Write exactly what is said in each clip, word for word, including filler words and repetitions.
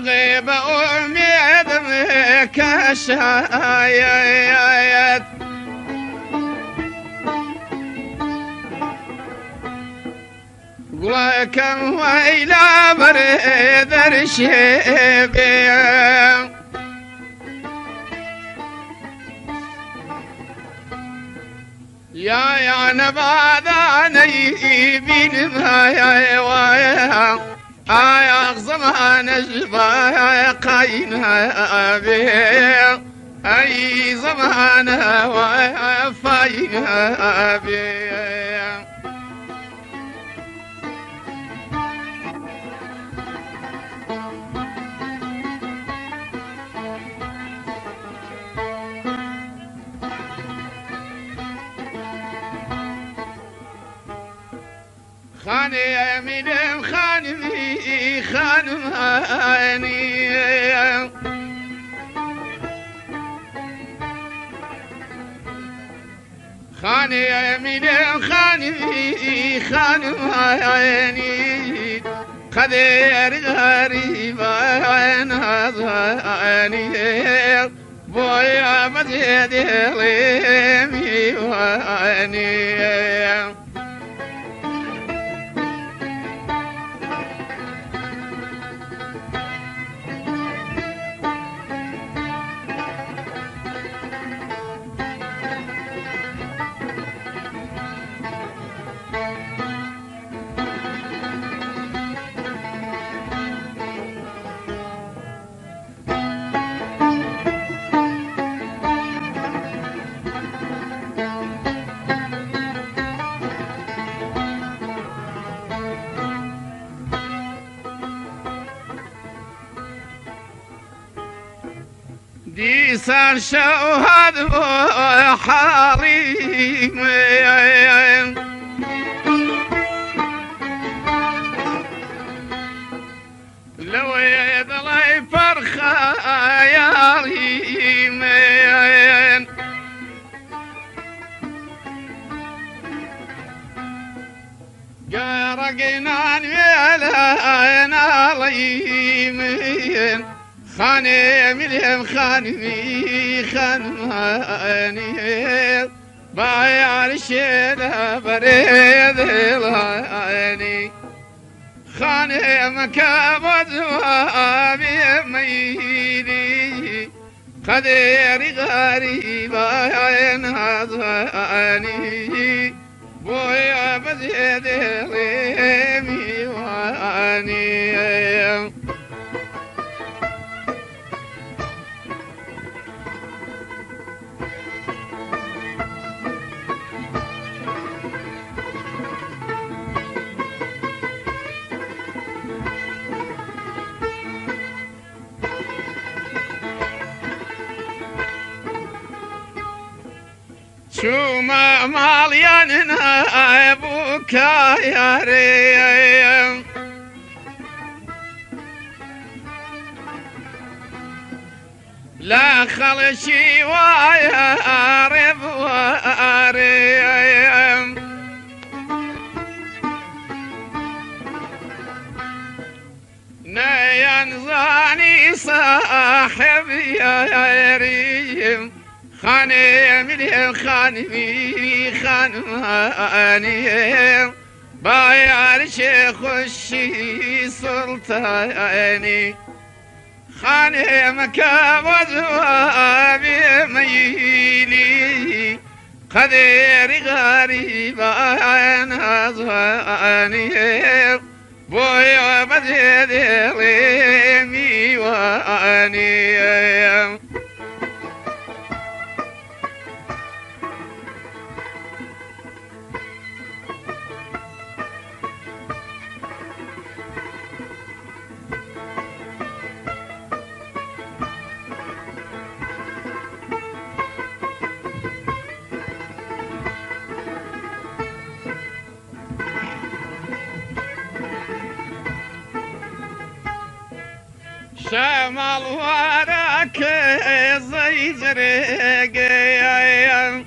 غيب أميد مكشايات قلكم ويلا بريد رشيبي يا يا نباداني بين ما يا ويا يا زمان جبا قاينا بي اي زمان وفاينا بي خاني من خاني خانماني خاني من خاني خانماني قدر غريبة نظاني بويا مزيد ليمي واني دي صار شوهد وحريم لو يضلي فرخة يا ريم قارقنا يا ليم خاني مليم خاني خانماني بايع الشيدة بريد العيني خاني مكابد وابي ميلي قدير غريب عين هزاني بويا بزيد ريمي واني شو ما مالياننا ابوك يا ريم لا خلشي ويا رب وريم نيان زاني صاحب يا ريم خاني مليم خاني خانماني بايع الشيخ الشي سلطاني خاني مكابد وابي ميلي قدير غريب عن هزاني بويا مزيد ليمي واني شمال وراك زي زرقايا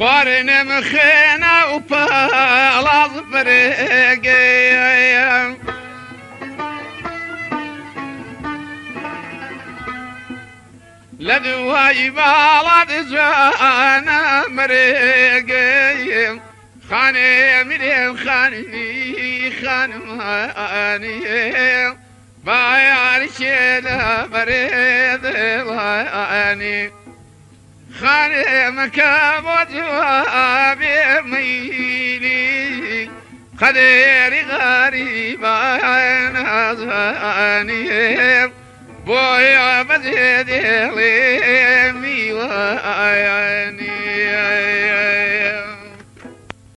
خوارنم خينا وبالاز برقيم لدواي بالاد جانا مرقيم خاني مريم خاني خانماني بايع شيلا بريد لاني خاني مكاب وجوابي ميلي خديري غريب انا زاني بويا بزيد لي ميواي